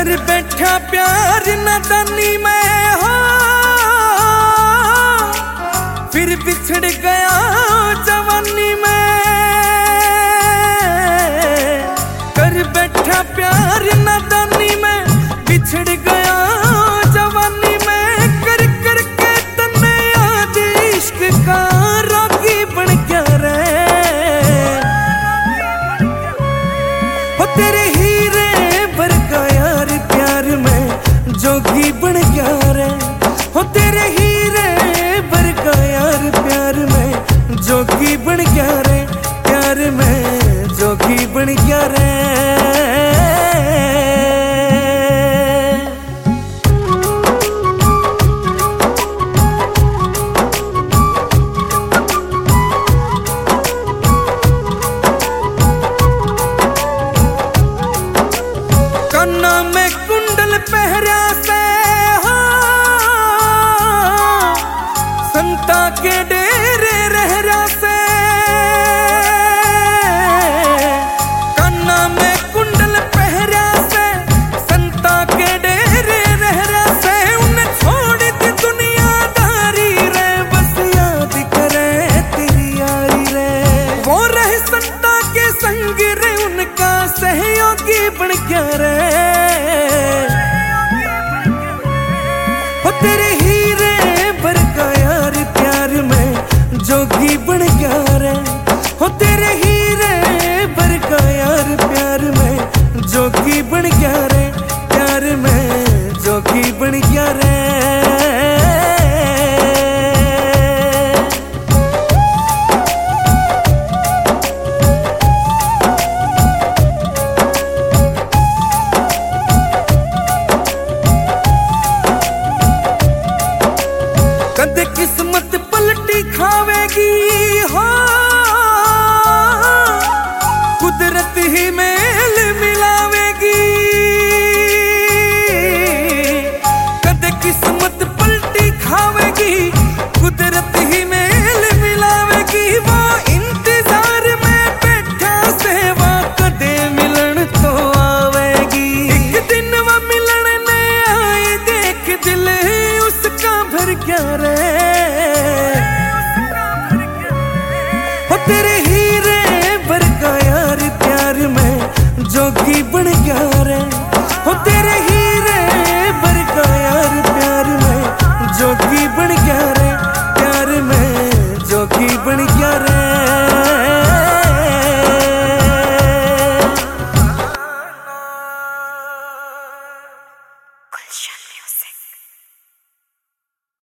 कर बैठा प्यार नादानी में हो, फिर बिछड़ गया जवानी में। कर बैठा प्यार नादानी में, बिछड़ गया जवानी में। कर कर के तन्ने याद इश्क का रोगी बन गया रे। हो तेरे हीरे बरगा यार प्यार में जोगी बन गया रे। हो तेरे हीरे बरगा यार प्यार में जोगी बन गया रे। प्यार में जोगी बन गया रे। काना में कुंडल पहरा से हो, संता के डेरे रहरा से। काना में कुंडल पहरा से, संता के डेरे रहरा से। उन्हें छोड़ दी दुनियादारी रे, बस याद करे तेरी यारी रे। वो रहे संता के संग रे, उनका सहयोगी बन गया रे। हो तेरे हीरे बरगा यार प्यार में जोगी बन गया रे। हो तेरे हीरे बरगा यार प्यार में जोगी बन गया रे। प्यार में जोगी बन गया रे। कदे किस्मत पलटी खावेगी हो, कुदरत ही मेल मिलावेगी। कदे किस्मत पलटी खावेगी, कुदरत ही मेल मिलावेगी। वो इंतजार में बैठा सेवा कदे मिलन तो आवेगी। एक दिन वो मिलन ने आए, देख दिल उसका भर गया रे। हो तेरे हीरे बरगा यार प्यार में जोगी बन गया रे। हो तेरे हीरे बरगा यार प्यार में जोगी बन गया रे। प्यार में जोगी बन गया रे। Gulshan Music।